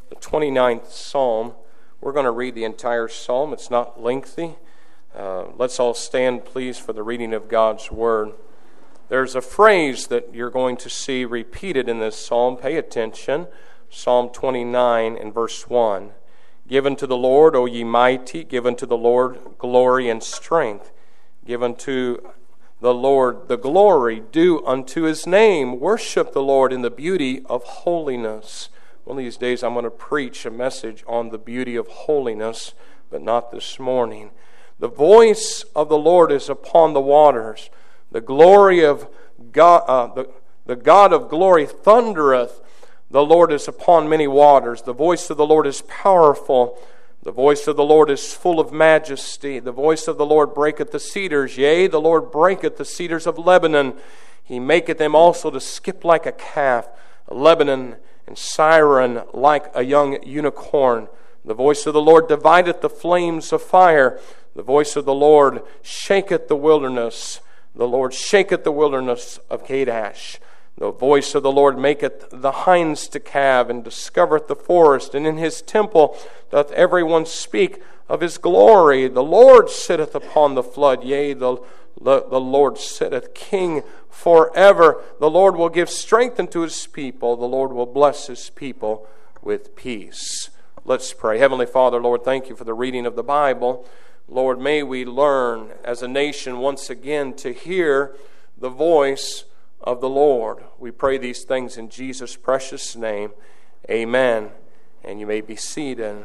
the 29th Psalm. We're going to read the entire Psalm. It's not lengthy. Let's all stand, please, for the reading of God's Word. There's a phrase that you're going to see repeated in this Psalm. Pay attention. Psalm 29 and verse 1. Give unto the Lord, O ye mighty, give unto the Lord glory and strength. Give unto the Lord the glory due unto His name. Worship the Lord in the beauty of holiness. One of these days I'm going to preach a message on the beauty of holiness, but not this morning. The voice of the Lord is upon the waters. The glory of God, the God of glory thundereth. The Lord is upon many waters. The voice of the Lord is powerful. The voice of the Lord is full of majesty. The voice of the Lord breaketh the cedars. Yea, the Lord breaketh the cedars of Lebanon. He maketh them also to skip like a calf. Lebanon and Syren like a young unicorn. The voice of the Lord divideth the flames of fire. The voice of the Lord shaketh the wilderness. The Lord shaketh the wilderness of Kadesh. The voice of the Lord maketh the hinds to calve, and discovereth the forest. And in His temple doth every one speak of His glory. The Lord sitteth upon the flood. Yea, the Lord sitteth King forever. The Lord will give strength unto His people. The Lord will bless His people with peace. Let's pray. Heavenly Father, Lord, thank You for the reading of the Bible. Lord, may we learn as a nation once again to hear the voice of the Lord. We pray these things in Jesus' precious name. Amen. And you may be seated.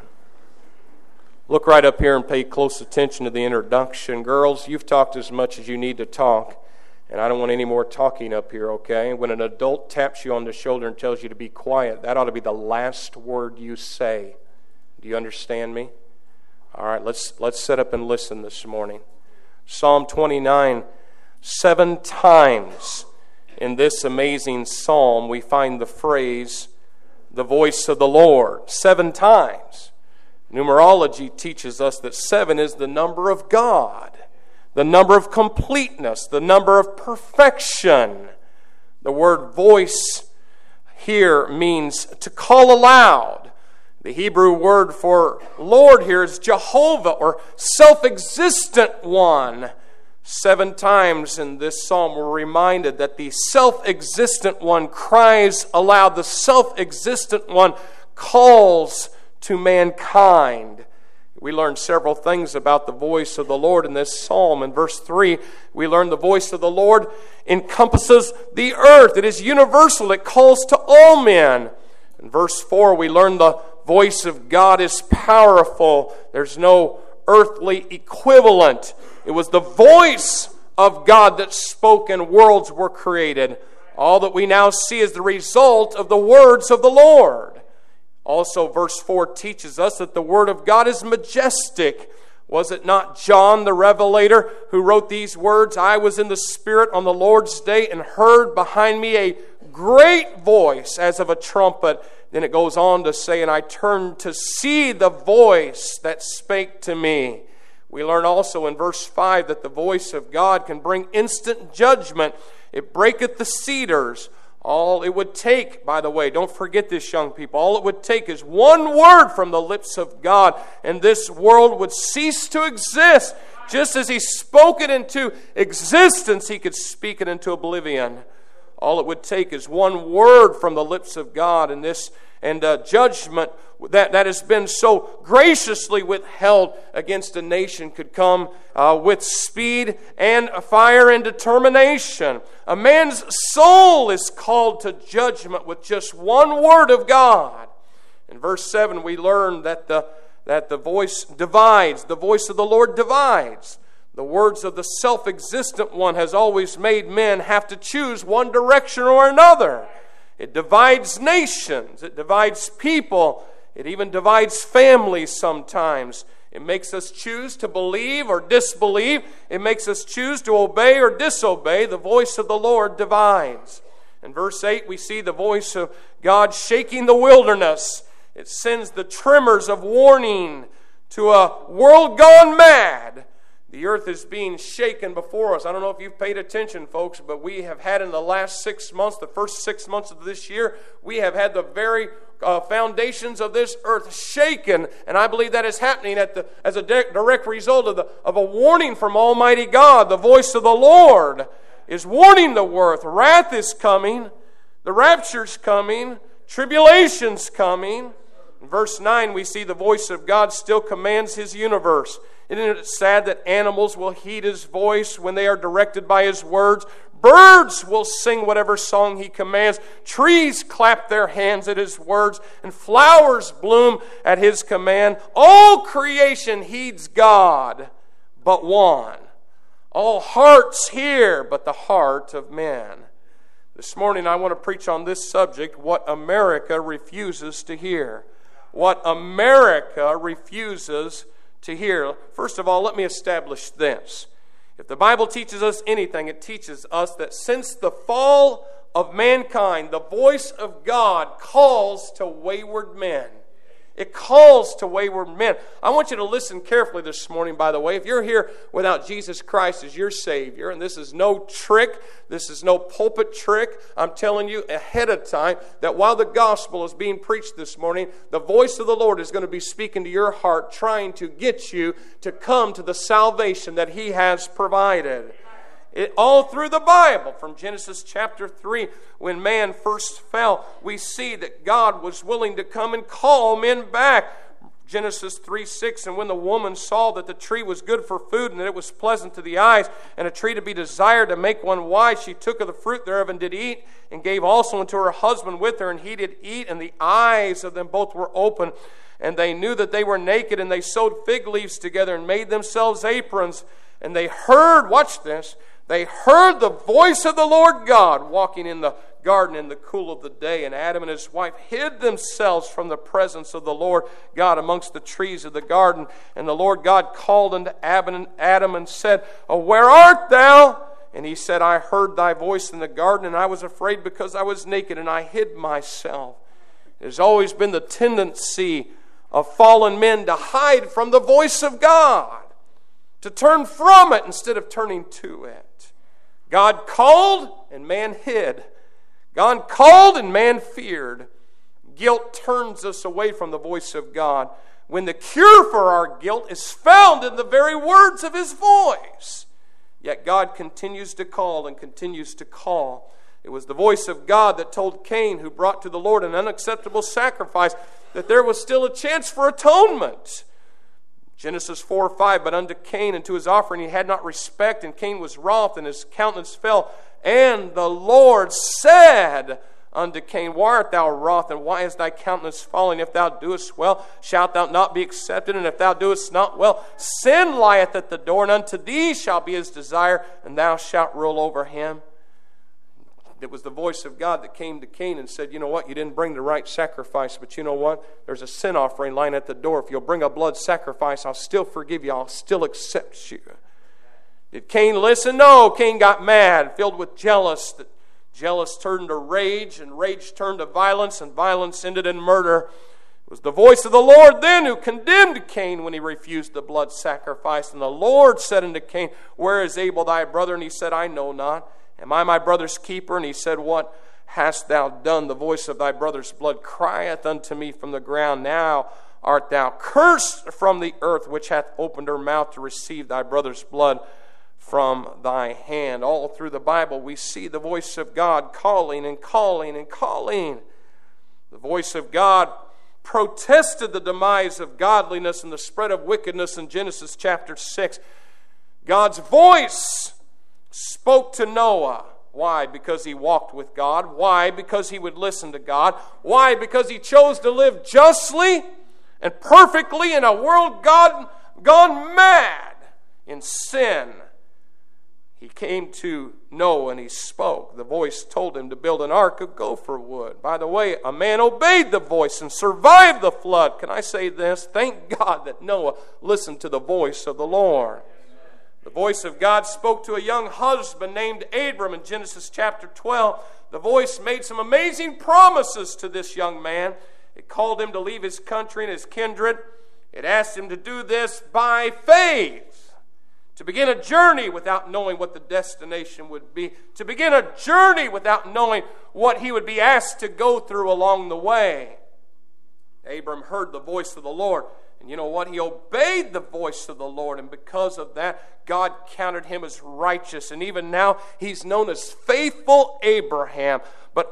Look right up here and pay close attention to the introduction. Girls, you've talked as much as you need to talk, and I don't want any more talking up here, okay? When an adult taps you on the shoulder and tells you to be quiet, that ought to be the last word you say. Do you understand me? All right, let's sit up and listen this morning. Psalm 29, 7 times in this amazing psalm we find the phrase, the voice of the Lord. 7 times. Numerology teaches us that 7 is the number of God, the number of completeness, the number of perfection. The word voice here means to call aloud. The Hebrew word for Lord here is Jehovah, or self-existent one. 7 times in this psalm we're reminded that the self-existent one cries aloud. The self-existent one calls to mankind. We learn several things about the voice of the Lord in this psalm. In verse 3, we learn the voice of the Lord encompasses the earth. It is universal. It calls to all men. In verse 4, we learn the voice of God is powerful. There's no earthly equivalent. It was the voice of God that spoke and worlds were created. All that we now see is the result of the words of the Lord. Also, verse 4 teaches us that the Word of God is majestic. Was it not John the Revelator who wrote these words? I was in the Spirit on the Lord's day and heard behind me a great voice as of a trumpet. Then it goes on to say, and I turned to see the voice that spake to me. We learn also in verse 5 that the voice of God can bring instant judgment. It breaketh the cedars. All it would take, by the way, don't forget this, young people, all it would take is one word from the lips of God, and this world would cease to exist. Just as He spoke it into existence, He could speak it into oblivion. All it would take is one word from the lips of God, and judgment that has been so graciously withheld against a nation could come with speed and fire and determination. A man's soul is called to judgment with just one word of God. In verse 7, we learn that the voice divides. The voice of the Lord divides. The words of the self-existent one has always made men have to choose one direction or another. It divides nations. It divides people. It even divides families sometimes. It makes us choose to believe or disbelieve. It makes us choose to obey or disobey. The voice of the Lord divides. In verse 8, we see the voice of God shaking the wilderness. It sends the tremors of warning to a world gone mad. The earth is being shaken before us. I don't know if you've paid attention, folks, but we have had in the last 6 months, the first 6 months of this year, we have had the very foundations of this earth shaken. And I believe that is happening as a direct result of a warning from Almighty God. The voice of the Lord is warning the earth. Wrath is coming. The rapture's coming. Tribulation's coming. In verse 9, we see the voice of God still commands His universe. Isn't it sad that animals will heed His voice when they are directed by His words? Birds will sing whatever song He commands. Trees clap their hands at His words, and flowers bloom at His command. All creation heeds God, but one. All hearts hear, but the heart of man. This morning I want to preach on this subject, what America refuses to hear. What America refuses to hear. First of all, let me establish this. If the Bible teaches us anything, it teaches us that since the fall of mankind, the voice of God calls to wayward men. It calls to wayward men. I want you to listen carefully this morning, by the way. If you're here without Jesus Christ as your Savior, and this is no trick, this is no pulpit trick, I'm telling you ahead of time that while the gospel is being preached this morning, the voice of the Lord is going to be speaking to your heart, trying to get you to come to the salvation that He has provided. All through the Bible, from Genesis chapter 3, when man first fell, we see that God was willing to come and call men back. Genesis 3:6, and when the woman saw that the tree was good for food, and that it was pleasant to the eyes, and a tree to be desired to make one wise, she took of the fruit thereof and did eat, and gave also unto her husband with her, and he did eat, and the eyes of them both were open. And they knew that they were naked, and they sewed fig leaves together, and made themselves aprons. And they heard, watch this, they heard the voice of the Lord God walking in the garden in the cool of the day. And Adam and his wife hid themselves from the presence of the Lord God amongst the trees of the garden. And the Lord God called unto Adam and said, "Oh, where art thou?" And he said, "I heard thy voice in the garden, and I was afraid because I was naked, and I hid myself." There's always been the tendency of fallen men to hide from the voice of God, to turn from it instead of turning to it. God called and man hid. God called and man feared. Guilt turns us away from the voice of God, when the cure for our guilt is found in the very words of His voice. Yet God continues to call and continues to call. It was the voice of God that told Cain, who brought to the Lord an unacceptable sacrifice, that there was still a chance for atonement. Genesis 4:5, but unto Cain and to his offering he had not respect, and Cain was wroth, and his countenance fell. And the Lord said unto Cain, why art thou wroth, and why is thy countenance falling? If thou doest well, shalt thou not be accepted, and if thou doest not well, sin lieth at the door, and unto thee shall be his desire, and thou shalt rule over him. It was the voice of God that came to Cain and said, you know what, you didn't bring the right sacrifice, but you know what, there's a sin offering lying at the door. If you'll bring a blood sacrifice, I'll still forgive you, I'll still accept you. Did Cain listen? No, Cain got mad, filled with jealous. Jealous turned to rage, and rage turned to violence, and violence ended in murder. It was the voice of the Lord then who condemned Cain when he refused the blood sacrifice. And the Lord said unto Cain, where is Abel thy brother? And he said, I know not. Am I my brother's keeper? And he said, what hast thou done? The voice of thy brother's blood crieth unto me from the ground. Now art thou cursed from the earth, which hath opened her mouth to receive thy brother's blood from thy hand. All through the Bible we see the voice of God calling and calling and calling. The voice of God protested the demise of godliness and the spread of wickedness in Genesis chapter 6. God's voice spoke to Noah. Why? Because he walked with God. Why? Because he would listen to God. Why? Because he chose to live justly and perfectly in a world gone mad in sin. He came to Noah and he spoke. The voice told him to build an ark of gopher wood. By the way, a man obeyed the voice and survived the flood. Can I say this? Thank God that Noah listened to the voice of the Lord. The voice of God spoke to a young husband named Abram in Genesis chapter 12. The voice made some amazing promises to this young man. It called him to leave his country and his kindred. It asked him to do this by faith, to begin a journey without knowing what the destination would be, to begin a journey without knowing what he would be asked to go through along the way. Abram heard the voice of the Lord. And you know what? He obeyed the voice of the Lord. And because of that, God counted him as righteous. And even now, he's known as faithful Abraham. But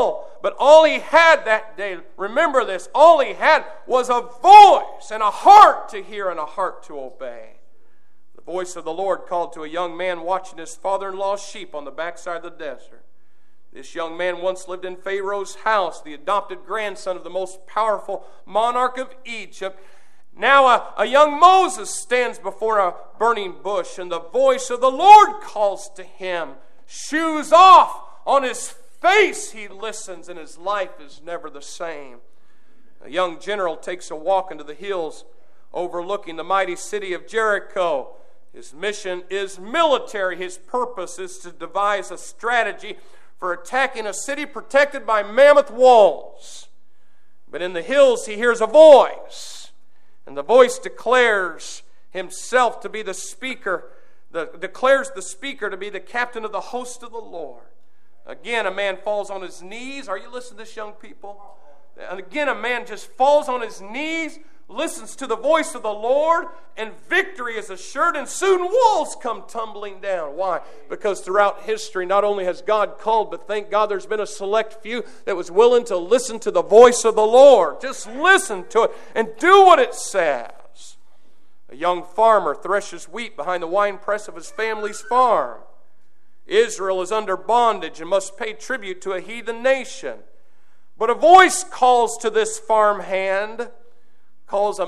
all he had that day, remember this, all he had was a voice and a heart to hear and a heart to obey. The voice of the Lord called to a young man watching his father-in-law's sheep on the backside of the desert. This young man once lived in Pharaoh's house, the adopted grandson of the most powerful monarch of Egypt. Now a young Moses stands before a burning bush, and the voice of the Lord calls to him. Shoes off, on his face he listens, and his life is never the same. A young general takes a walk into the hills overlooking the mighty city of Jericho. His mission is military. His purpose is to devise a strategy for attacking a city protected by mammoth walls. But in the hills he hears a voice, and the voice declares himself to be the speaker, declares the speaker to be the captain of the host of the Lord. Again, a man falls on his knees. Are you listening to this, young people? And again, a man just falls on his knees, listens to the voice of the Lord, and victory is assured, and soon walls come tumbling down. Why? Because throughout history, not only has God called, but thank God there's been a select few that was willing to listen to the voice of the Lord. Just listen to it and do what it says. A young farmer threshes wheat behind the winepress of his family's farm. Israel is under bondage and must pay tribute to a heathen nation. But a voice calls to this farmhand, calls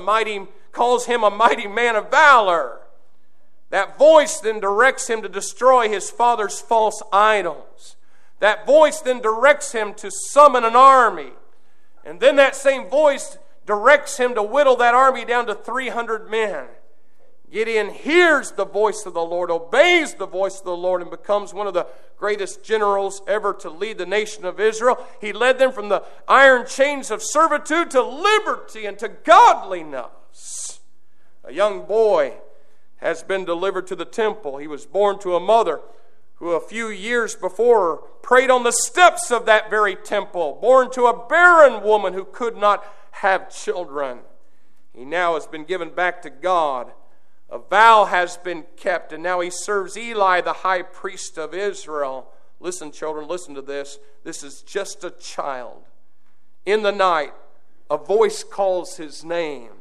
him a mighty man of valor. That voice then directs him to destroy his father's false idols. That voice then directs him to summon an army. And then that same voice directs him to whittle that army down to 300 men. Gideon hears the voice of the Lord, obeys the voice of the Lord, and becomes one of the greatest generals ever to lead the nation of Israel. He led them from the iron chains of servitude to liberty and to godliness. A young boy has been delivered to the temple. He was born to a mother who a few years before prayed on the steps of that very temple, born to a barren woman who could not have children. He now has been given back to God. A vow has been kept, and now he serves Eli, the high priest of Israel. Listen, children, listen to this. This is just a child. In the night, a voice calls his name.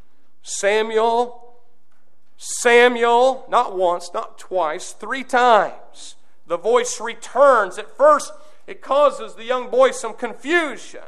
Samuel, Samuel, not once, not twice, 3 times. The voice returns. At first, it causes the young boy some confusion.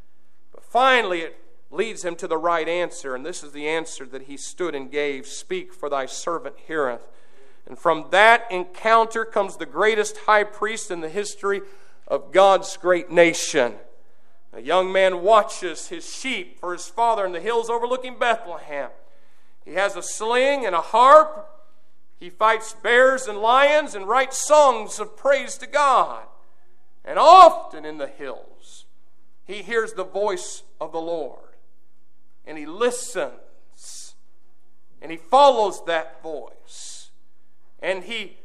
But finally, it leads him to the right answer. And this is the answer that he stood and gave. Speak, for thy servant heareth. And from that encounter comes the greatest high priest in the history of God's great nation. A young man watches his sheep for his father in the hills overlooking Bethlehem. He has a sling and a harp. He fights bears and lions and writes songs of praise to God. And often in the hills, he hears the voice of the Lord. And he listens. And he follows that voice. And he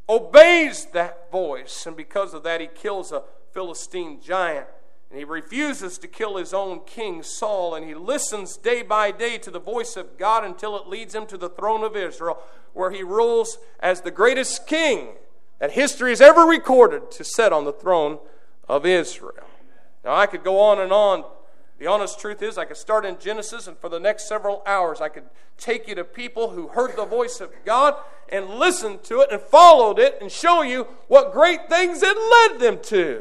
obeys that voice. And because of that, he kills a Philistine giant. And he refuses to kill his own king, Saul. And he listens day by day to the voice of God until it leads him to the throne of Israel, where he rules as the greatest king that history has ever recorded to sit on the throne of Israel. Now, I could go on and on. The honest truth is, I could start in Genesis, and for the next several hours, I could take you to people who heard the voice of God and listened to it and followed it and show you what great things it led them to.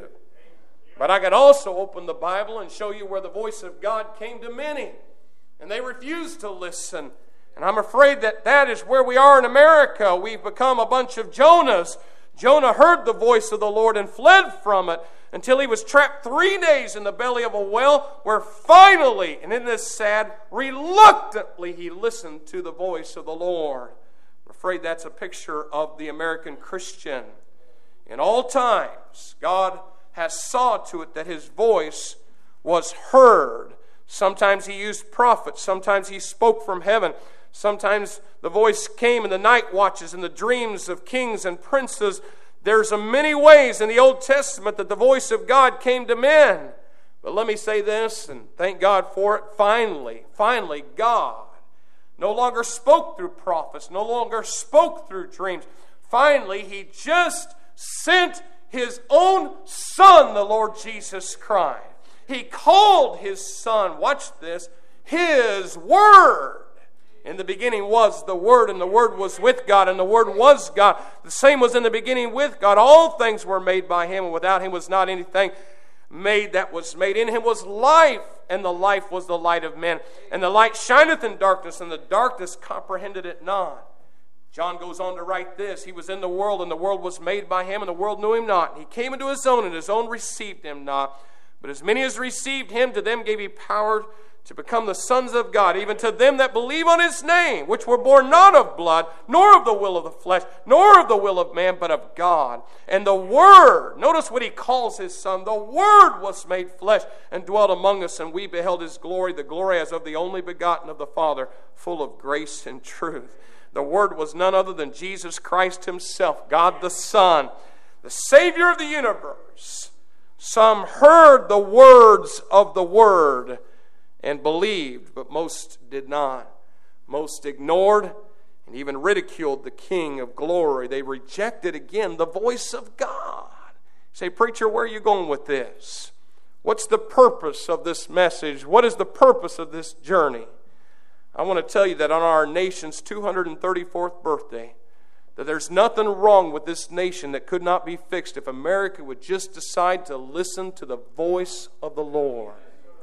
But I could also open the Bible and show you where the voice of God came to many, and they refused to listen. And I'm afraid that is where we are in America. We've become a bunch of Jonahs. Jonah heard the voice of the Lord and fled from it, until he was trapped 3 days in the belly of a whale, where finally, and in this sad, reluctantly he listened to the voice of the Lord. I'm afraid that's a picture of the American Christian. In all times, God has saw to it that his voice was heard. Sometimes he used prophets. Sometimes he spoke from heaven. Sometimes the voice came in the night watches, in the dreams of kings and princes. There's many ways in the Old Testament that the voice of God came to men. But let me say this, and thank God for it. Finally, God no longer spoke through prophets, no longer spoke through dreams. Finally, He just sent His own Son, the Lord Jesus Christ. He called His Son, watch this, His Word. In the beginning was the Word, and the Word was with God, and the Word was God. The same was in the beginning with God. All things were made by Him, and without Him was not anything made that was made. In Him was life, and the life was the light of men. And the light shineth in darkness, and the darkness comprehended it not. John goes on to write this: He was in the world, and the world was made by Him, and the world knew Him not. He came into His own, and His own received Him not. But as many as received Him, to them gave He power to become the sons of God, even to them that believe on His name, which were born not of blood, nor of the will of the flesh, nor of the will of man, but of God. And the Word, notice what He calls His Son, the Word was made flesh and dwelt among us, and we beheld His glory, the glory as of the only begotten of the Father, full of grace and truth. The Word was none other than Jesus Christ Himself, God the Son, the Savior of the universe. Some heard the words of the Word and believed, but most did not. Most ignored and even ridiculed the King of glory. They rejected again the voice of God. You say, preacher, where are you going with this? What's the purpose of this message? What is the purpose of this journey? I want to tell you that on our nation's 234th birthday, that there's nothing wrong with this nation that could not be fixed if America would just decide to listen to the voice of the Lord.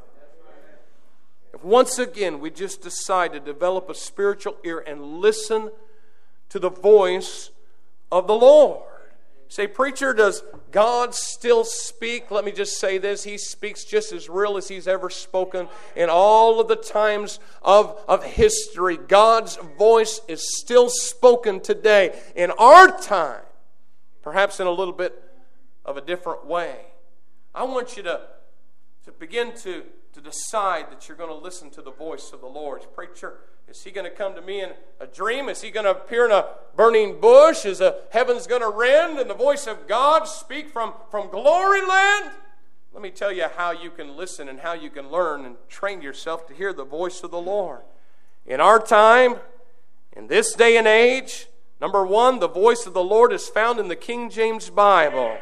If once again we just decide to develop a spiritual ear and listen to the voice of the Lord. Say, preacher, does God still speak? Let me just say this. He speaks just as real as He's ever spoken in all of the times of history. God's voice is still spoken today in our time, perhaps in a little bit of a different way. I want you to begin to decide that you're going to listen to the voice of the Lord. Preacher, is He going to come to me in a dream? Is He going to appear in a burning bush? Is the heavens going to rend and the voice of God speak from glory land? Let me tell you how you can listen and how you can learn and train yourself to hear the voice of the Lord. In our time, in this day and age, number one, the voice of the Lord is found in the King James Bible.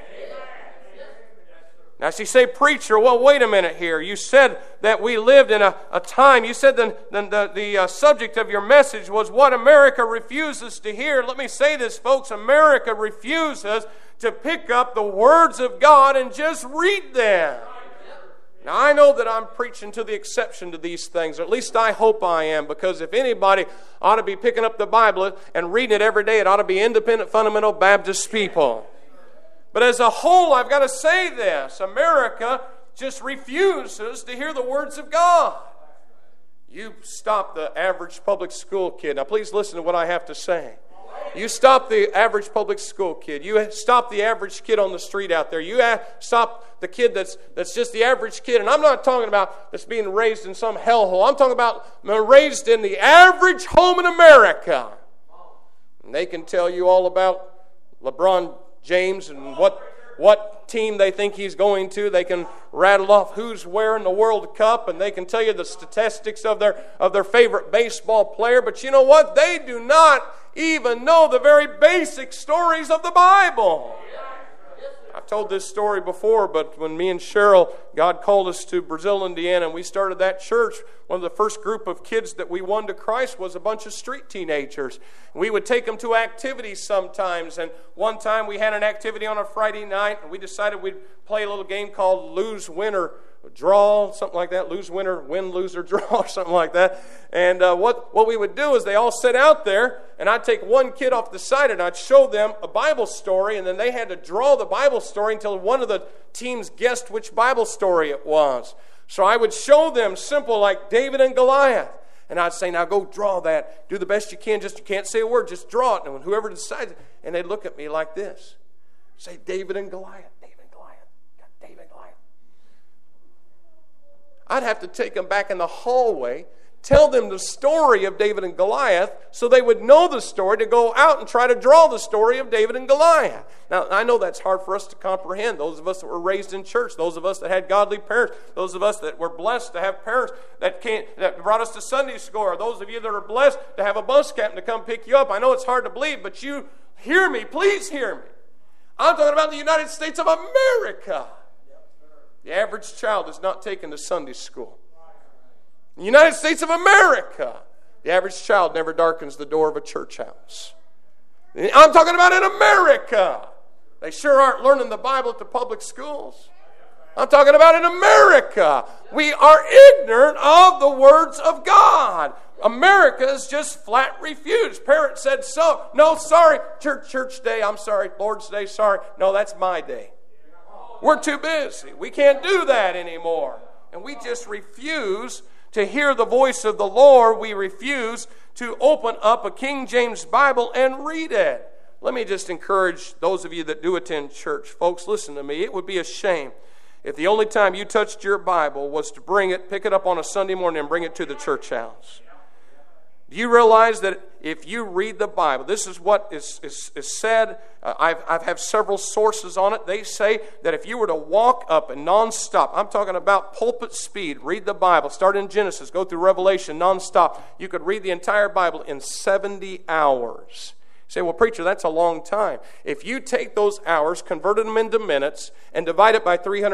Now, you say, preacher, well, wait a minute here. You said that we lived in a time, you said the subject of your message was what America refuses to hear. Let me say this, folks. America refuses to pick up the words of God and just read them. Now, I know that I'm preaching to the exception to these things, or at least I hope I am, because if anybody ought to be picking up the Bible and reading it every day, it ought to be independent, fundamental Baptist people. But as a whole, I've got to say this. America just refuses to hear the words of God. You stop the average public school kid. Now, please listen to what I have to say. You stop the average public school kid. You stop the average kid on the street out there. You stop the kid that's just the average kid. And I'm not talking about that's being raised in some hellhole. I'm talking about raised in the average home in America. And they can tell you all about LeBron James and what team they think he's going to. They can rattle off who's wearing the World Cup, and they can tell you the statistics of their favorite baseball player. But you know what? They do not even know the very basic stories of the Bible. I've told this story before, but when me and Cheryl, God called us to Brazil, Indiana, and we started that church, one of the first group of kids that we won to Christ was a bunch of street teenagers. We would take them to activities sometimes, and one time we had an activity on a Friday night, and we decided we'd play a little game called Lose, Win, or Draw, something like that. Lose, win, or win, lose, or draw, something like that. And what we would do is they all sit out there, and I'd take one kid off the side, and I'd show them a Bible story, and then they had to draw the Bible story until one of the teams guessed which Bible story it was. So I would show them simple like David and Goliath. And I'd say, now go draw that. Do the best you can. Just you can't say a word. Just draw it. And whoever decides, and they'd look at me like this. Say, David and Goliath. David and Goliath. David and Goliath. I'd have to take them back in the hallway, tell them the story of David and Goliath so they would know the story to go out and try to draw the story of David and Goliath. Now, I know that's hard for us to comprehend. Those of us that were raised in church, those of us that had godly parents, those of us that were blessed to have parents that brought us to Sunday school, or those of you that are blessed to have a bus captain to come pick you up. I know it's hard to believe, but you hear me. Please hear me. I'm talking about the United States of America. The average child is not taken to Sunday school. In the United States of America, the average child never darkens the door of a church house. I'm talking about in America. They sure aren't learning the Bible at the public schools. I'm talking about in America. We are ignorant of the words of God. America is just flat refused. Parents said so. No, sorry. Church day, I'm sorry. Lord's day, sorry. No, that's my day. We're too busy. We can't do that anymore. And we just refuse to hear the voice of the Lord. We refuse to open up a King James Bible and read it. Let me just encourage those of you that do attend church. Folks, listen to me. It would be a shame if the only time you touched your Bible was to pick it up on a Sunday morning and bring it to the church house. Do you realize that if you read the Bible, this is what is said. I've have several sources on it. They say that if you were to walk up and nonstop, I'm talking about pulpit speed, read the Bible, start in Genesis, go through Revelation nonstop, you could read the entire Bible in 70 hours. You say, well, preacher, that's a long time. If you take those hours, converted them into minutes, and divide it by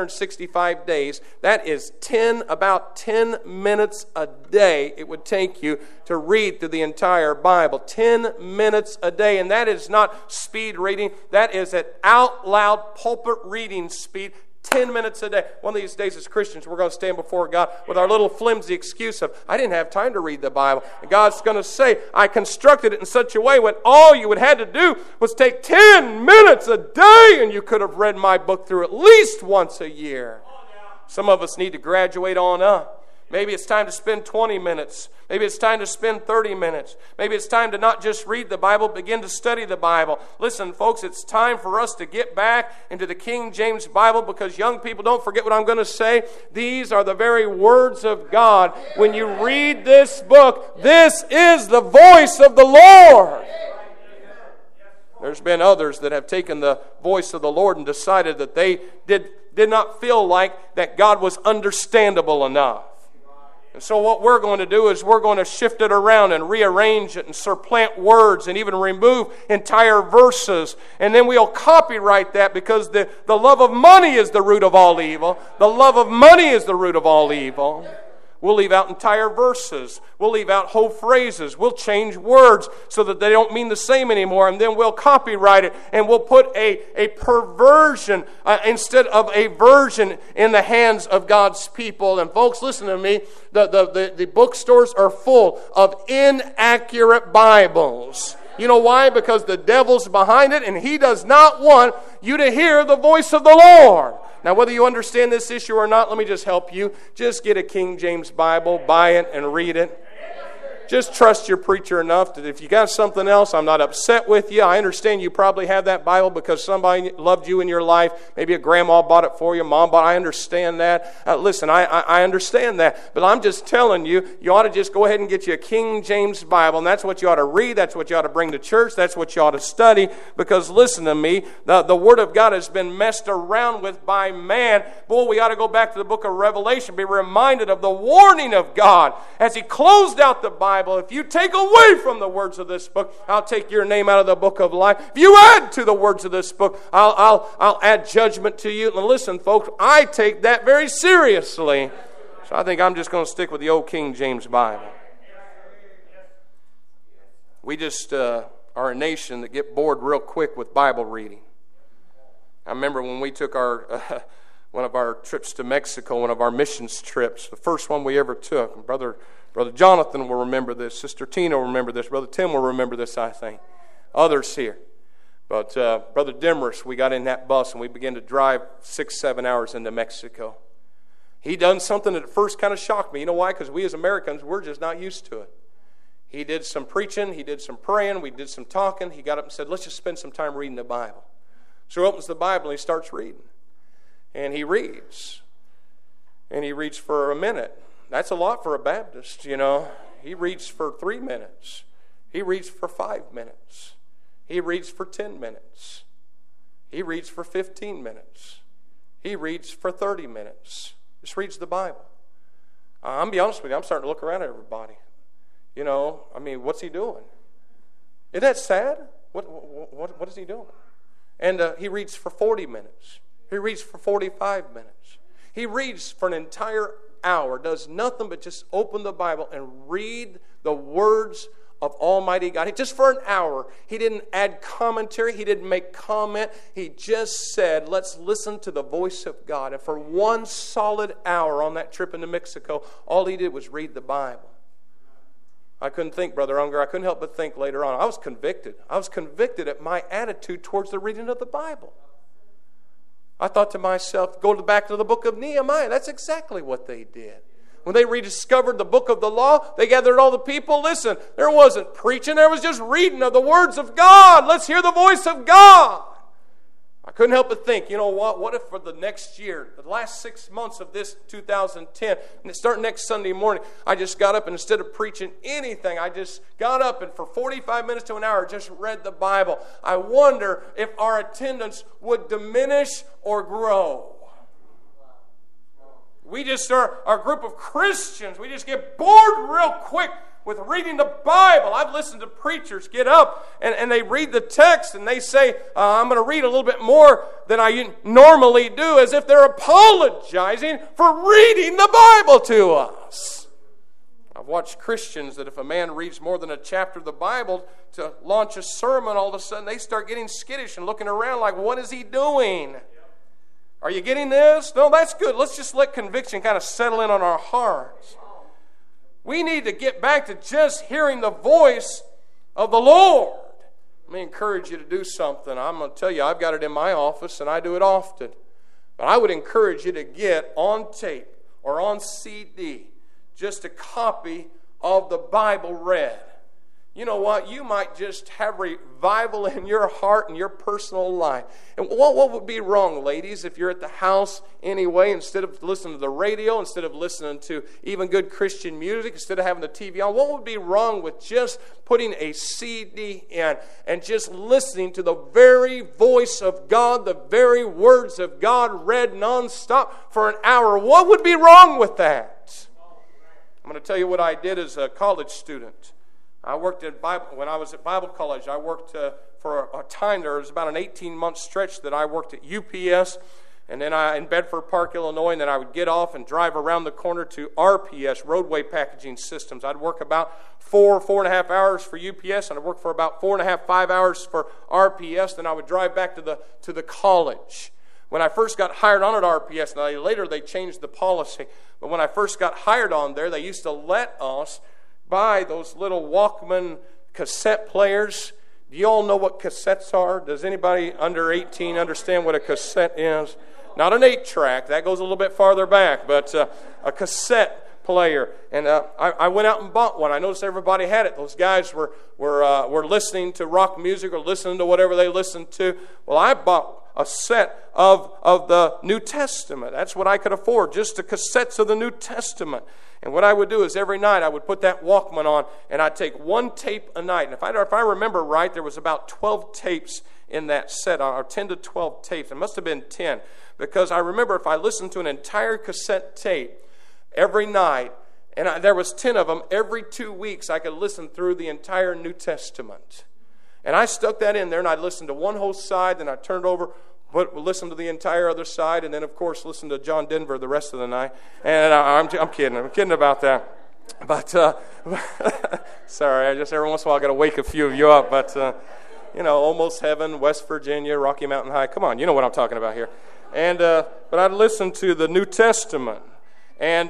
365 days, that is about 10 minutes a day it would take you to read through the entire Bible. 10 minutes a day. And that is not speed reading. That is at out loud pulpit reading speed. 10 minutes a day. One of these days as Christians, we're going to stand before God with our little flimsy excuse of, I didn't have time to read the Bible. And God's going to say, I constructed it in such a way when all you would have to do was take 10 minutes a day and you could have read my book through at least once a year. Some of us need to graduate on up. Maybe it's time to spend 20 minutes. Maybe it's time to spend 30 minutes. Maybe it's time to not just read the Bible, begin to study the Bible. Listen, folks, it's time for us to get back into the King James Bible because young people, don't forget what I'm going to say. These are the very words of God. When you read this book, this is the voice of the Lord. There's been others that have taken the voice of the Lord and decided that they did not feel like that God was understandable enough. And so what we're going to do is we're going to shift it around and rearrange it and supplant words and even remove entire verses. And then we'll copyright that because the love of money is the root of all evil. The love of money is the root of all evil. We'll leave out entire verses. We'll leave out whole phrases. We'll change words so that they don't mean the same anymore. And then we'll copyright it. And we'll put a perversion instead of a version in the hands of God's people. And folks, listen to me. The bookstores are full of inaccurate Bibles. You know why? Because the devil's behind it. And he does not want you to hear the voice of the Lord. Now, whether you understand this issue or not, let me just help you. Just get a King James Bible, buy it, and read it. Just trust your preacher enough that if you got something else, I'm not upset with you. I understand you probably have that Bible because somebody loved you in your life. Maybe a grandma bought it for you, mom bought it. I understand that. Listen, I understand that. But I'm just telling you, you ought to just go ahead and get you a King James Bible. And that's what you ought to read. That's what you ought to bring to church. That's what you ought to study. Because listen to me, the Word of God has been messed around with by man. Boy, we ought to go back to the book of Revelation, be reminded of the warning of God as He closed out the Bible. If you take away from the words of this book, I'll take your name out of the book of life. If you add to the words of this book, I'll add judgment to you. And listen, folks, I take that very seriously. So I think I'm just going to stick with the old King James Bible. We just are a nation that get bored real quick with Bible reading. I remember when we took our one of our trips to Mexico, one of our missions trips, the first one we ever took. Brother Jonathan will remember this. Sister Tina will remember this. Brother Tim will remember this, I think. Others here. But Brother Demarest, we got in that bus and we began to drive 6-7 hours into Mexico. He done something that at first kind of shocked me. You know why? Because we as Americans, we're just not used to it. He did some preaching. He did some praying. We did some talking. He got up and said, let's just spend some time reading the Bible. So he opens the Bible and he starts reading. And he reads. And he reads for a minute. That's a lot for a Baptist, you know. He reads for 3 minutes. He reads for 5 minutes. He reads for 10 minutes. He reads for 15 minutes. He reads for 30 minutes. Just reads the Bible. I'm going to be honest with you, I'm starting to look around at everybody. You know, I mean, what's he doing? Isn't that sad? What is he doing? And he reads for 40 minutes. He reads for 45 minutes. He reads for an entire hour, does nothing but just open the Bible and read the words of Almighty God. Just for an hour. He didn't add commentary. He didn't make comment. He just said, let's listen to the voice of God. And for 1 solid hour on that trip into Mexico, all he did was read the Bible. I couldn't think, Brother Unger. I couldn't help but think later on. I was convicted. I was convicted at my attitude towards the reading of the Bible. I thought to myself, go back to the book of Nehemiah. That's exactly what they did. When they rediscovered the book of the law, they gathered all the people. Listen, there wasn't preaching. There was just reading of the words of God. Let's hear the voice of God. I couldn't help but think, you know what? What if for the next year, the last 6 months of this 2010, and starting next Sunday morning, I just got up and instead of preaching anything, I just got up and for 45 minutes to an hour just read the Bible. I wonder if our attendance would diminish or grow. We just are a group of Christians. We just get bored real quick with reading the Bible. I've listened to preachers get up and they read the text and they say, I'm going to read a little bit more than I normally do, as if they're apologizing for reading the Bible to us. I've watched Christians that if a man reads more than a chapter of the Bible to launch a sermon, all of a sudden they start getting skittish and looking around like, what is he doing? Are you getting this? No, that's good. Let's just let conviction kind of settle in on our hearts. We need to get back to just hearing the voice of the Lord. Let me encourage you to do something. I'm going to tell you, I've got it in my office and I do it often. But I would encourage you to get on tape or on CD just a copy of the Bible read. You know what? You might just have revival in your heart and your personal life. And what would be wrong, ladies, if you're at the house anyway, instead of listening to the radio, instead of listening to even good Christian music, instead of having the TV on, what would be wrong with just putting a CD in and just listening to the very voice of God, the very words of God read nonstop for an hour? What would be wrong with that? I'm going to tell you what I did as a college student. I worked at when I was at Bible college. I worked for a time. There was about an 18-month stretch that I worked at UPS, and then in Bedford Park, Illinois, and then I would get off and drive around the corner to RPS, Roadway Packaging Systems. I'd work about 4.5 hours for UPS, and I'd work for about 4.5, 5 hours for RPS. Then I would drive back to the college. When I first got hired on at RPS, now later they changed the policy, but when I first got hired on there, they used to let us buy those little Walkman cassette players. Do you all know what cassettes are? Does anybody under 18 understand what a cassette is? Not an 8-track. That goes a little bit farther back, but a cassette player. And I went out and bought one. I noticed everybody had it. Those guys were listening to rock music or listening to whatever they listened to. Well, I bought a set of the New Testament. That's what I could afford, just the cassettes of the New Testament. And what I would do is every night I would put that Walkman on and I'd take one tape a night. And if I remember right, there was about 12 tapes in that set, or 10 to 12 tapes. It must have been 10, because I remember if I listened to an entire cassette tape every night, and there was 10 of them, every 2 weeks I could listen through the entire New Testament. And I stuck that in there, and I'd listen to one whole side, then I'd turn it over, listen to the entire other side, and then, of course, listen to John Denver the rest of the night. And I'm kidding. I'm kidding about that. But, sorry, I just every once in a while got to wake a few of you up. But, Almost Heaven, West Virginia, Rocky Mountain High. Come on, you know what I'm talking about here. And but I'd listen to the New Testament. And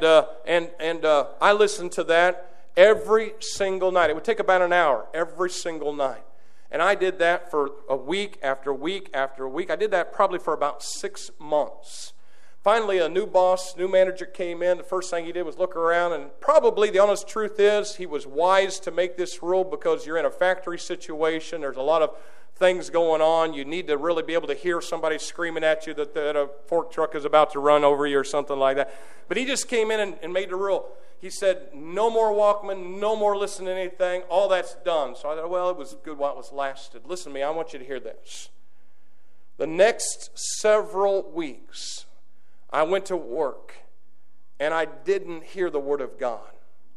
I listened to that every single night. It would take about an hour every single night. And I did that for a week after week after week. I did that probably for about 6 months. Finally, a new boss, new manager came in. The first thing he did was look around, and probably the honest truth is he was wise to make this rule, because you're in a factory situation. There's a lot of things going on. You need to really be able to hear somebody screaming at you that a fork truck is about to run over you or something like that. But he just came in and made the rule. he said, no more Walkman, no more listening to anything. All that's done. So I thought, well, it was good while it was lasted. Listen to me, I want you to hear this. The next several weeks, I went to work, and I didn't hear the Word of God.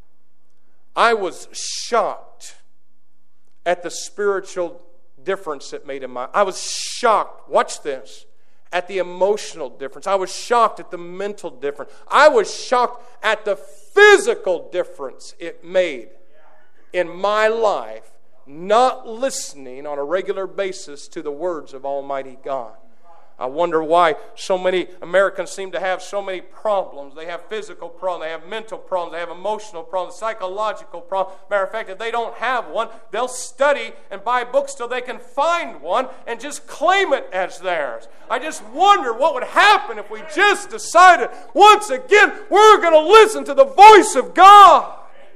I was shocked at the spiritual difference it made in my... I was shocked, watch this, at the emotional difference. I was shocked at the mental difference. I was shocked at the physical difference it made in my life, not listening on a regular basis to the words of Almighty God. I wonder why so many Americans seem to have so many problems. They have physical problems, they have mental problems, they have emotional problems, psychological problems. Matter of fact, if they don't have one, they'll study and buy books till they can find one and just claim it as theirs. I just wonder what would happen if we just decided, once again, we're going to listen to the voice of God.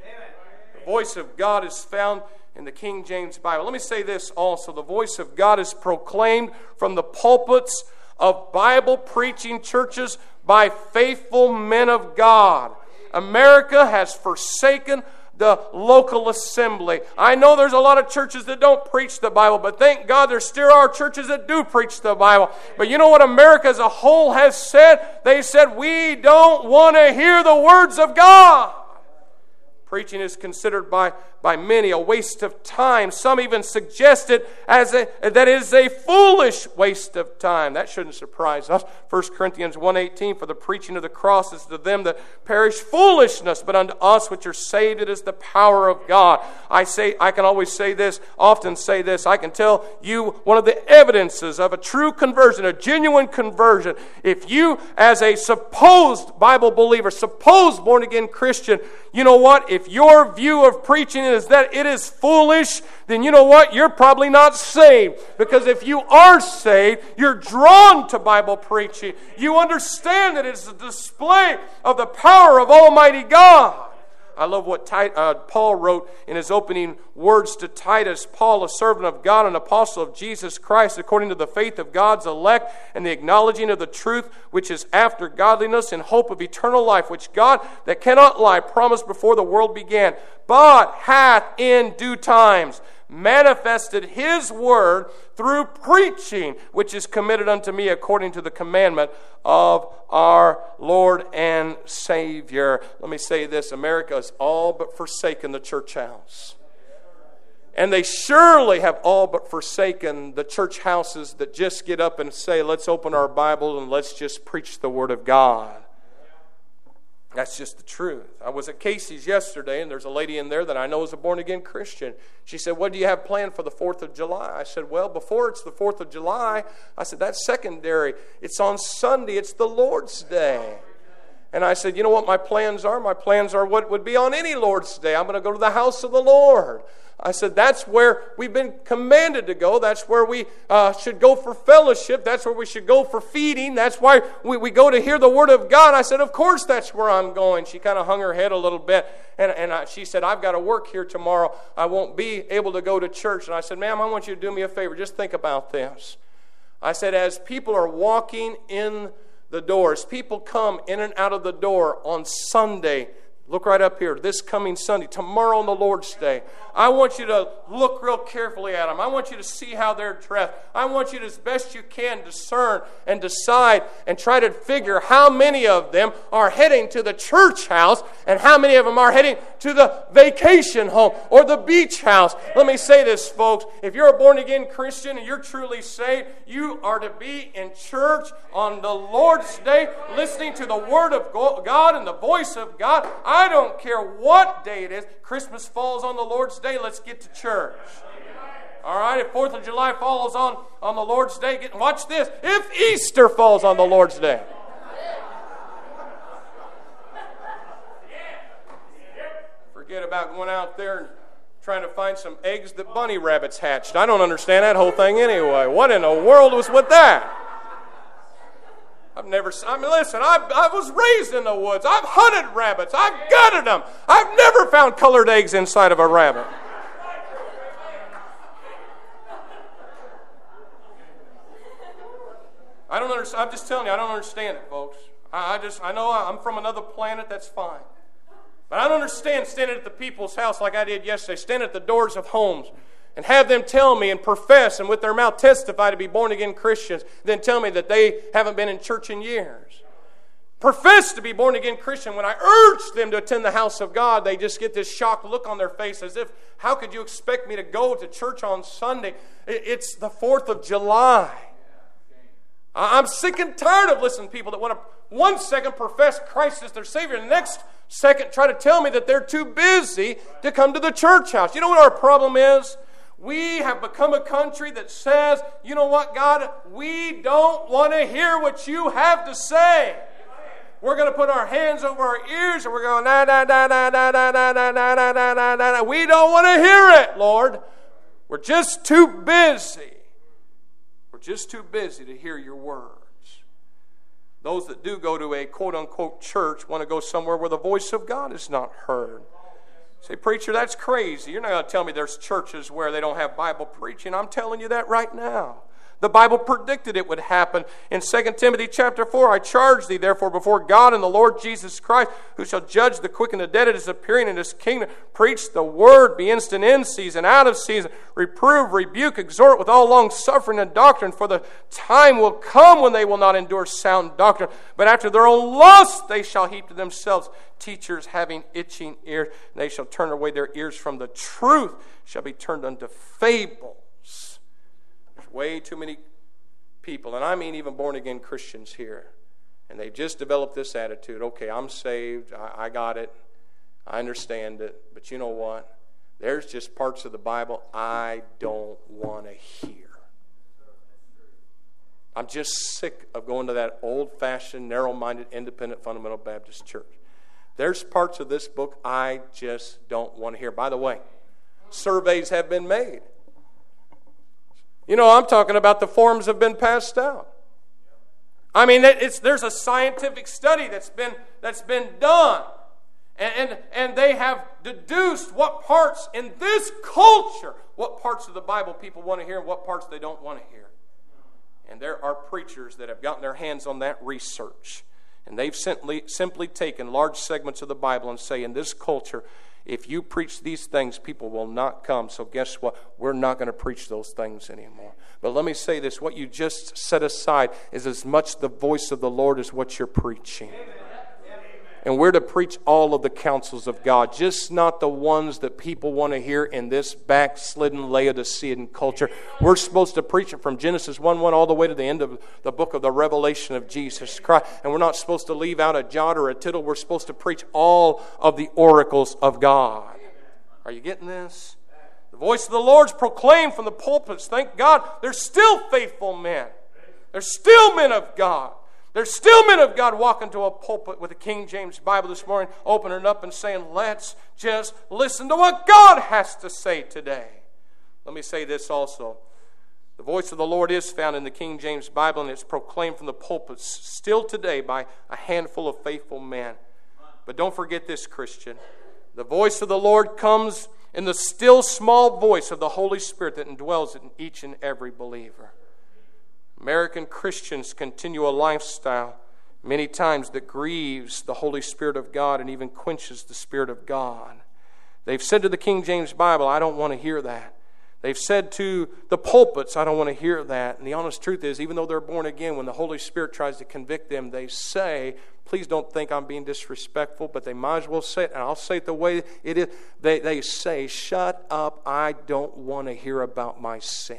The voice of God is found in the King James Bible. Let me say this also. The voice of God is proclaimed from the pulpits of Bible preaching churches by faithful men of God. America has forsaken the local assembly. I know there's a lot of churches that don't preach the Bible, but thank God there still are churches that do preach the Bible. But you know what America as a whole has said? They said, we don't want to hear the words of God. Preaching is considered by many a waste of time. Some even suggest it that it is a foolish waste of time. That shouldn't surprise us. 1 Corinthians 1:18, for the preaching of the cross is to them that perish foolishness, but unto us which are saved it is the power of God. I can always say this, often say this. I can tell you one of the evidences of a true conversion, a genuine conversion. If you, as a supposed Bible believer, supposed born-again Christian, you know what? If your view of preaching is that it is foolish, then you know what? You're probably not saved. Because if you are saved, you're drawn to Bible preaching. You understand that it's a display of the power of Almighty God. I love what Paul wrote in his opening words to Titus. Paul, a servant of God, an apostle of Jesus Christ, according to the faith of God's elect and the acknowledging of the truth, which is after godliness, in hope of eternal life, which God, that cannot lie, promised before the world began, but hath in due times manifested his word through preaching, which is committed unto me according to the commandment of our Lord and Savior. Let me say this, America has all but forsaken the church house. And they surely have all but forsaken the church houses that just get up and say, let's open our Bible and let's just preach the Word of God. That's just the truth. I was at Casey's yesterday, and there's a lady in there that I know is a born-again Christian. She said, what do you have planned for the 4th of July? I said, well, before it's the 4th of July, I said, that's secondary. It's on Sunday. It's the Lord's Day. And I said, you know what my plans are? My plans are what would be on any Lord's Day. I'm going to go to the house of the Lord. I said, that's where we've been commanded to go. That's where we should go for fellowship. That's where we should go for feeding. That's why we go to hear the Word of God. I said, of course that's where I'm going. She kind of hung her head a little bit. And she said, I've got to work here tomorrow. I won't be able to go to church. And I said, ma'am, I want you to do me a favor. Just think about this. I said, as people are walking in the doors, people come in and out of the door on Sunday. Look right up here, this coming Sunday, tomorrow on the Lord's Day. I want you to look real carefully at them. I want you to see how they're dressed. I want you to, as best you can, discern and decide and try to figure how many of them are heading to the church house and how many of them are heading to the vacation home or the beach house. Let me say this, folks. If you're a born-again Christian and you're truly saved, you are to be in church on the Lord's Day, listening to the Word of God and the voice of God. I don't care what day it is. Christmas falls on the Lord's Day. Let's get to church. All right, if 4th of July falls on the Lord's Day, watch this. If Easter falls on the Lord's Day. Forget about going out there and trying to find some eggs that bunny rabbits hatched. I don't understand that whole thing anyway. What in the world was with that? Listen, I was raised in the woods. I've hunted rabbits. I've gutted them. I've never found colored eggs inside of a rabbit. I don't understand. I'm just telling you, I don't understand it, folks. I know I'm from another planet, that's fine. But I don't understand standing at the people's house like I did yesterday, standing at the doors of homes and have them tell me and profess and with their mouth testify to be born-again Christians, then tell me that they haven't been in church in years. Profess to be born-again Christian. When I urge them to attend the house of God, they just get this shocked look on their face as if, how could you expect me to go to church on Sunday? It's the 4th of July. I'm sick and tired of listening to people that want to 1 second profess Christ as their Savior and the next second try to tell me that they're too busy to come to the church house. You know what our problem is? We have become a country that says, you know what, God, we don't want to hear what you have to say. We're going to put our hands over our ears and we're going, na, na, na, na, na, na, na, na, na, na, na, na, na. We don't want to hear it, Lord. We're just too busy. We're just too busy to hear your words. Those that do go to a quote-unquote church want to go somewhere where the voice of God is not heard. Say, preacher, that's crazy. You're not going to tell me there's churches where they don't have Bible preaching. I'm telling you that right now. The Bible predicted it would happen. In 2 Timothy chapter 4, I charge thee, therefore, before God and the Lord Jesus Christ, who shall judge the quick and the dead at his appearing in his kingdom, preach the word, be instant in season, out of season, reprove, rebuke, exhort with all long suffering and doctrine, for the time will come when they will not endure sound doctrine, but after their own lust they shall heap to themselves teachers having itching ears, and they shall turn away their ears from the truth, shall be turned unto fables. Way too many people, and I mean even born-again Christians here, and they've just developed this attitude. Okay, I'm saved. I got it. I understand it. But you know what? There's just parts of the Bible I don't want to hear. I'm just sick of going to that old-fashioned, narrow-minded, independent, fundamental Baptist church. There's parts of this book I just don't want to hear. By the way, surveys have been made. You know, I'm talking about the forms have been passed out. I mean, there's a scientific study that's been done, and they have deduced what parts in this culture, what parts of the Bible people want to hear and what parts they don't want to hear. And there are preachers that have gotten their hands on that research, and they've simply taken large segments of the Bible and say, in this culture, if you preach these things, people will not come. So guess what? We're not going to preach those things anymore. But let me say this. What you just set aside is as much the voice of the Lord as what you're preaching. And we're to preach all of the counsels of God, just not the ones that people want to hear in this backslidden Laodicean culture. We're supposed to preach it from Genesis 1:1 all the way to the end of the book of the Revelation of Jesus Christ. And we're not supposed to leave out a jot or a tittle. We're supposed to preach all of the oracles of God. Are you getting this? The voice of the Lord's proclaimed from the pulpits. Thank God, there's still faithful men. There's still men of God. There's still men of God walking to a pulpit with a King James Bible this morning, opening it up and saying, let's just listen to what God has to say today. Let me say this also. The voice of the Lord is found in the King James Bible, and it's proclaimed from the pulpits still today by a handful of faithful men. But don't forget this, Christian. The voice of the Lord comes in the still small voice of the Holy Spirit that indwells in each and every believer. American Christians continue a lifestyle many times that grieves the Holy Spirit of God and even quenches the Spirit of God. They've said to the King James Bible, I don't want to hear that. They've said to the pulpits, I don't want to hear that. And the honest truth is, even though they're born again, when the Holy Spirit tries to convict them, they say, please don't think I'm being disrespectful, but they might as well say it, and I'll say it the way it is. They say, shut up, I don't want to hear about my sin.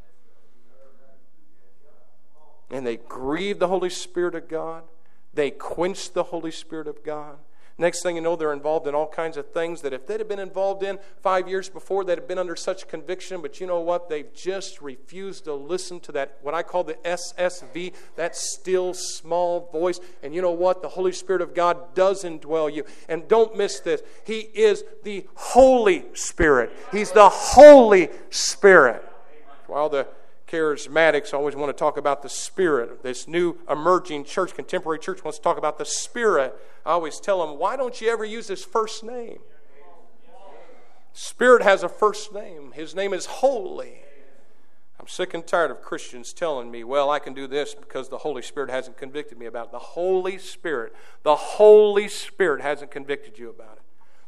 And they grieve the Holy Spirit of God. They quench the Holy Spirit of God. Next thing you know, they're involved in all kinds of things that if they'd have been involved in 5 years before, they'd have been under such conviction. But you know what? They've just refused to listen to that, what I call the SSV, that still small voice. And you know what? The Holy Spirit of God does indwell you. And don't miss this. He is the Holy Spirit. He's the Holy Spirit. While the Charismatics always want to talk about the Spirit. This new emerging church, contemporary church, wants to talk about the Spirit. I always tell them, why don't you ever use his first name? Spirit has a first name. His name is Holy. I'm sick and tired of Christians telling me, well, I can do this because the Holy Spirit hasn't convicted me about it. The Holy Spirit hasn't convicted you about it.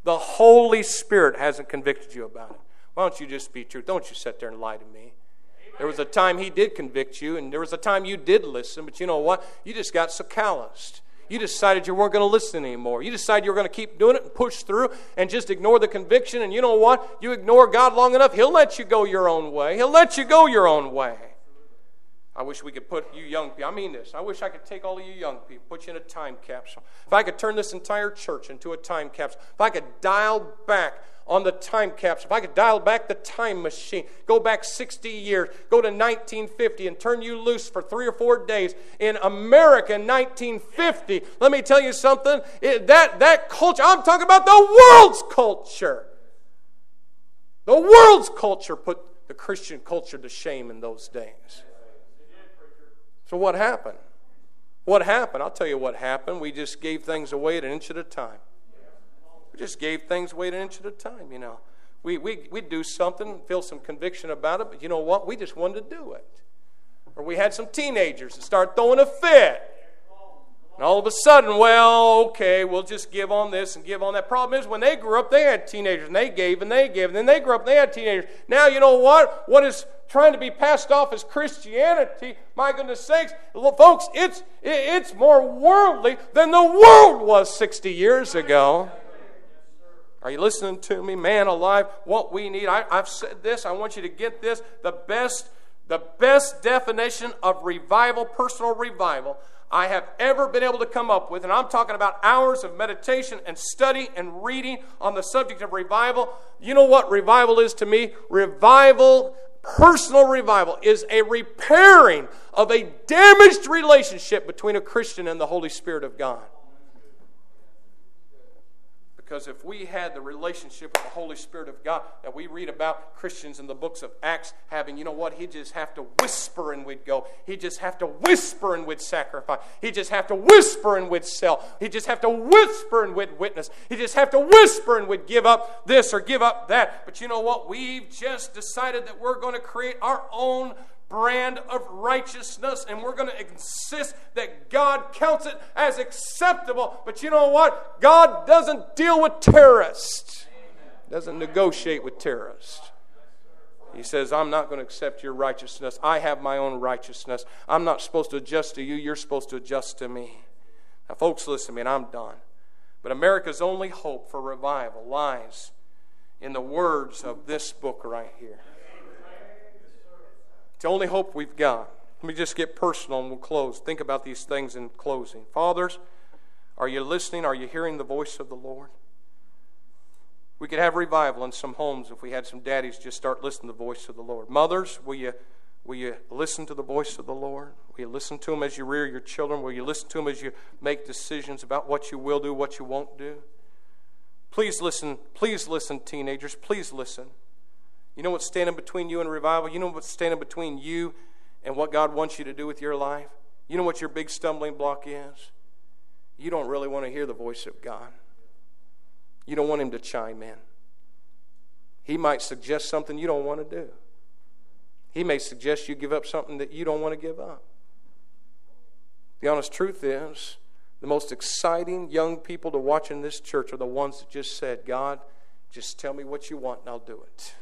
The Holy Spirit hasn't convicted you about it. Why don't you just be true? Don't you sit there and lie to me. There was a time He did convict you, and there was a time you did listen, but you know what? You just got so calloused. You decided you weren't going to listen anymore. You decided you were going to keep doing it and push through and just ignore the conviction. And you know what? You ignore God long enough, He'll let you go your own way. He'll let you go your own way. I wish we could put you young people, I mean this, I wish I could take all of you young people, put you in a time capsule. If I could turn this entire church into a time capsule, if I could dial back on the time capsule, if I could dial back the time machine, go back 60 years, go to 1950 and turn you loose for 3 or 4 days in America in 1950, let me tell you something, that culture, I'm talking about the world's culture. The world's culture put the Christian culture to shame in those days. So what happened? What happened? I'll tell you what happened. We just gave things away at an inch at a time. We just gave things away at an inch at a time, you know. We'd do something, feel some conviction about it, but you know what? We just wanted to do it. Or we had some teenagers that start throwing a fit. And all of a sudden, well, okay, we'll just give on this and give on that. Problem is, when they grew up, they had teenagers, and they gave, and they gave. And then they grew up, and they had teenagers. Now, you know what? What is trying to be passed off as Christianity, my goodness sakes, folks, it's more worldly than the world was 60 years ago. Are you listening to me? Man alive, what we need, I've said this, I want you to get this, the best definition of revival, personal revival, I have ever been able to come up with, and I'm talking about hours of meditation and study and reading on the subject of revival. You know what revival is to me? Revival, personal revival, is a repairing of a damaged relationship between a Christian and the Holy Spirit of God. Because if we had the relationship with the Holy Spirit of God that we read about Christians in the books of Acts having, you know what? He'd just have to whisper and we'd go. He'd just have to whisper and we'd sacrifice. He'd just have to whisper and we'd sell. He'd just have to whisper and we'd witness. He'd just have to whisper and we'd give up this or give up that. But you know what? We've just decided that we're going to create our own brand of righteousness, and we're going to insist that God counts it as acceptable. But you know what? God doesn't deal with terrorists. He doesn't negotiate with terrorists. He says, I'm not going to accept your righteousness. I have my own righteousness. I'm not supposed to adjust to you. You're supposed to adjust to me. Now, folks, listen to me, and I'm done. But America's only hope for revival lies in the words of this book right here. It's the only hope we've got. Let me just get personal and we'll close. Think about these things in closing. Fathers, are you listening? Are you hearing the voice of the Lord? We could have revival in some homes if we had some daddies just start listening to the voice of the Lord. Mothers, will you listen to the voice of the Lord? Will you listen to Him as you rear your children? Will you listen to Him as you make decisions about what you will do, what you won't do? Please listen, teenagers. Please listen. You know what's standing between you and revival? You know what's standing between you and what God wants you to do with your life? You know what your big stumbling block is? You don't really want to hear the voice of God. You don't want Him to chime in. He might suggest something you don't want to do. He may suggest you give up something that you don't want to give up. The honest truth is, the most exciting young people to watch in this church are the ones that just said, God, just tell me what you want and I'll do it.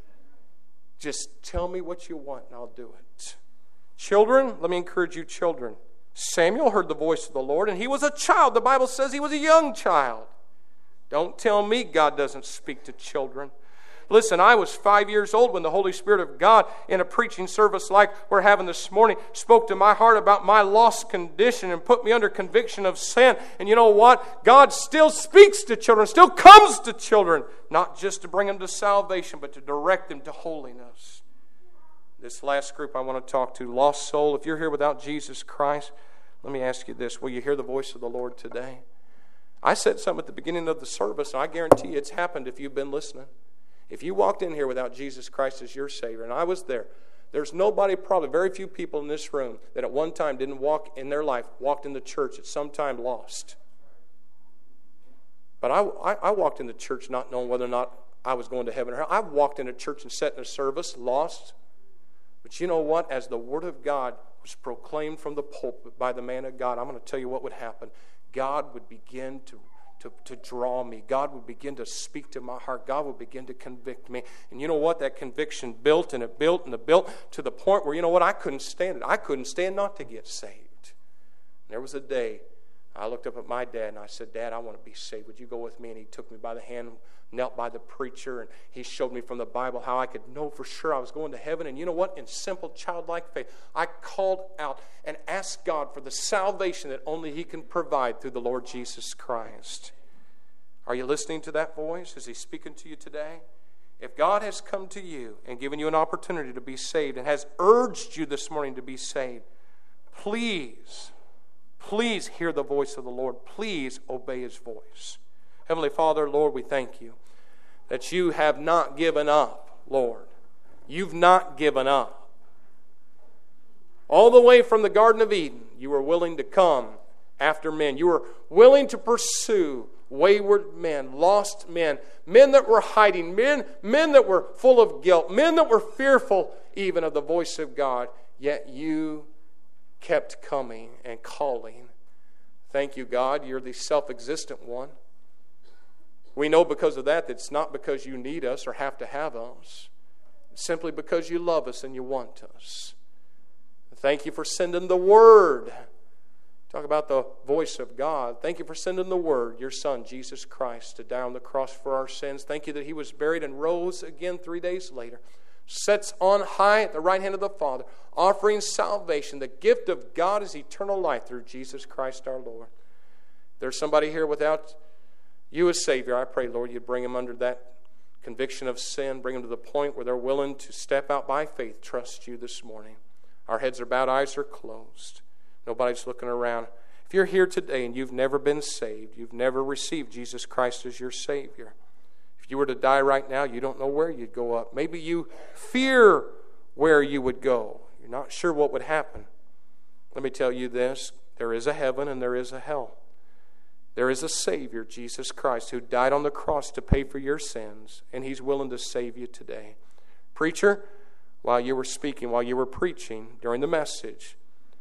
Just tell me what you want and I'll do it. Children, let me encourage you, children. Samuel heard the voice of the Lord and he was a child. The Bible says he was a young child. Don't tell me God doesn't speak to children. Listen, I was 5 years old when the Holy Spirit of God, in a preaching service like we're having this morning, spoke to my heart about my lost condition and put me under conviction of sin. And you know what? God still speaks to children, still comes to children, not just to bring them to salvation, but to direct them to holiness. This last group I want to talk to, lost soul, if you're here without Jesus Christ, let me ask you this. Will you hear the voice of the Lord today? I said something at the beginning of the service, and I guarantee you it's happened if you've been listening. If you walked in here without Jesus Christ as your Savior, and I was there, there's nobody, probably very few people in this room that at one time didn't walk in their life, walked in the church at some time lost. But I walked into church not knowing whether or not I was going to heaven or hell. I walked into church and sat in a service lost. But you know what? As the Word of God was proclaimed from the pulpit by the man of God, I'm going to tell you what would happen. God would begin to to draw me. God would begin to speak to my heart. God would begin to convict me. And you know what? That conviction built and it built and it built to the point where, you know what? I couldn't stand it. I couldn't stand not to get saved. And there was a day I looked up at my dad and I said, Dad, I want to be saved. Would you go with me? And he took me by the hand, knelt by the preacher, and he showed me from the Bible how I could know for sure I was going to heaven. And you know what? In simple childlike faith, I called out and asked God for the salvation that only He can provide through the Lord Jesus Christ. Are you listening to that voice? Is He speaking to you today? If God has come to you and given you an opportunity to be saved and has urged you this morning to be saved, please hear the voice of the Lord. Please obey His voice. Heavenly Father, Lord, we thank You that You have not given up, Lord. You've not given up. All the way from the Garden of Eden, You were willing to come after men. You were willing to pursue wayward men, lost men, men that were hiding, men that were full of guilt, men that were fearful even of the voice of God. Yet You kept coming and calling. Thank You, God. You're the self-existent one. We know because of that it's not because You need us or have to have us. It's simply because You love us and You want us. Thank You for sending the Word. Talk about the voice of God. Thank You for sending the Word, Your Son, Jesus Christ, to die on the cross for our sins. Thank You that He was buried and rose again 3 days later. Sits on high at the right hand of the Father, offering salvation. The gift of God is eternal life through Jesus Christ our Lord. If there's somebody here without You as Savior, I pray, Lord, You'd bring them under that conviction of sin, bring them to the point where they're willing to step out by faith, trust You this morning. Our heads are bowed, eyes are closed. Nobody's looking around. If you're here today and you've never been saved, you've never received Jesus Christ as your Savior, if you were to die right now, you don't know where you'd go up. Maybe you fear where you would go. You're not sure what would happen. Let me tell you this. There is a heaven and there is a hell. There is a Savior, Jesus Christ, who died on the cross to pay for your sins, and He's willing to save you today. Preacher, while you were speaking, while you were preaching, during the message,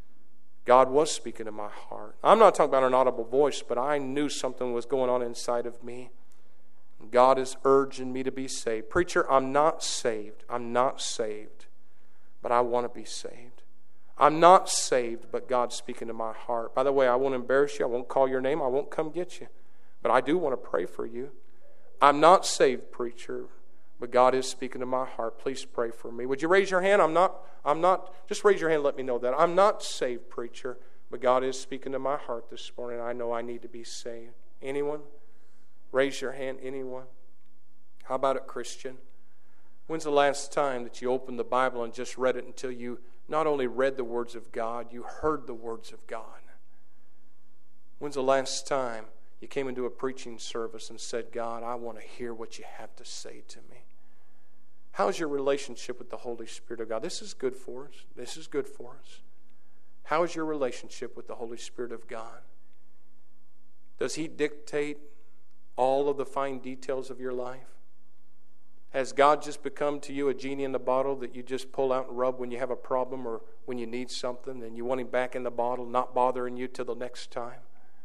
God was speaking to my heart. I'm not talking about an audible voice, but I knew something was going on inside of me. God is urging me to be saved. Preacher, I'm not saved. I'm not saved, but I want to be saved. I'm not saved, but God's speaking to my heart. By the way, I won't embarrass you. I won't call your name. I won't come get you. But I do want to pray for you. I'm not saved, preacher, but God is speaking to my heart. Please pray for me. Would you raise your hand? I'm not, just raise your hand and let me know that. I'm not saved, preacher, but God is speaking to my heart this morning. I know I need to be saved. Anyone? Raise your hand. Anyone? How about it, Christian? When's the last time that you opened the Bible and just read it until you not only read the words of God, you heard the words of God? When's the last time you came into a preaching service and said, God, I want to hear what You have to say to me? How's your relationship with the Holy Spirit of God? This is good for us. This is good for us. How is your relationship with the Holy Spirit of God? Does He dictate all of the fine details of your life? Has God just become to you a genie in the bottle that you just pull out and rub when you have a problem or when you need something, and you want Him back in the bottle, not bothering you till the next time?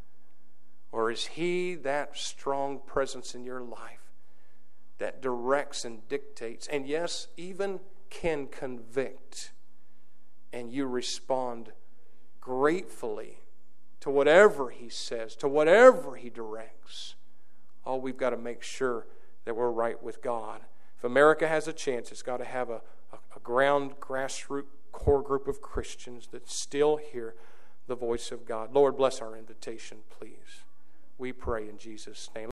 Or is He that strong presence in your life that directs and dictates, and yes, even can convict, and you respond gratefully to whatever He says, to whatever He directs? All we've got to make sure that we're right with God. If America has a chance, it's got to have a grassroots core group of Christians that still hear the voice of God. Lord, bless our invitation, please. We pray in Jesus' name.